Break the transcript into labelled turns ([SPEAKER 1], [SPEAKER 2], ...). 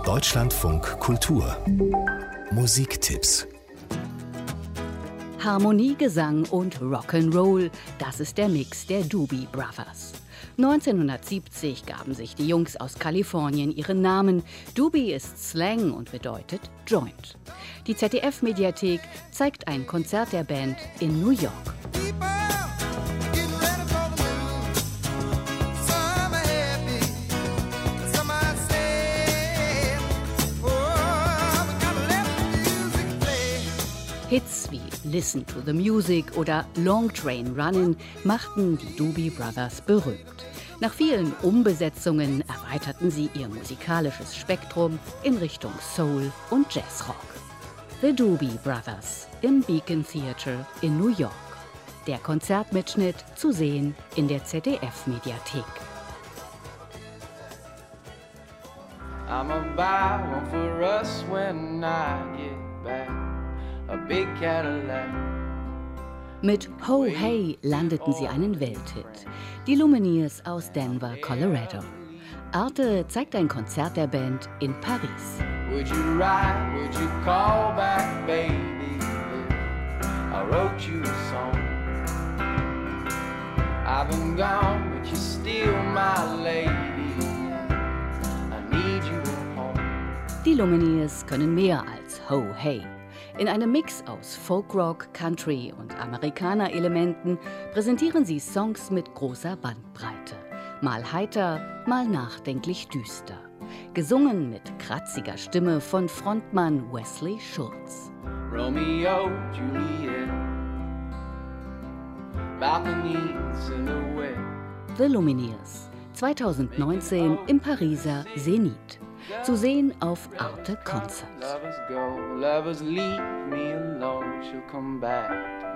[SPEAKER 1] Deutschlandfunk Kultur Musiktipps.
[SPEAKER 2] Harmonie, Gesang und Rock'n'Roll, das ist der Mix der Doobie Brothers. 1970 gaben sich die Jungs aus Kalifornien ihren Namen. Doobie ist Slang und bedeutet Joint. Die ZDF-Mediathek zeigt ein Konzert der Band in New York. Hits wie Listen to the Music oder Long Train Runnin' machten die Doobie Brothers berühmt. Nach vielen Umbesetzungen erweiterten sie ihr musikalisches Spektrum in Richtung Soul und Jazzrock. The Doobie Brothers im Beacon Theatre in New York. Der Konzertmitschnitt zu sehen in der ZDF-Mediathek.
[SPEAKER 3] I'm a buy one for us when I get back. A big Cadillac.
[SPEAKER 2] Mit Ho Hey landeten sie einen Welthit. Die Lumineers aus Denver, Colorado. Arte zeigt ein Konzert der Band in Paris.
[SPEAKER 3] Would you ride, would you call back, baby? I wrote you a song. I've been gone, but you're still my lady. I need you at home.
[SPEAKER 2] Die Lumineers können mehr als Ho Hey. In einem Mix aus Folkrock, Country und Amerikaner-Elementen präsentieren sie Songs mit großer Bandbreite. Mal heiter, mal nachdenklich düster. Gesungen mit kratziger Stimme von Frontmann Wesley Schultz.
[SPEAKER 3] Romeo, Juliet, balcony silhouette.
[SPEAKER 2] The Lumineers, 2019 im Pariser Zenit. Zu sehen auf Arte Concert.
[SPEAKER 3] Lovers go, lovers leave me alone. She'll come back.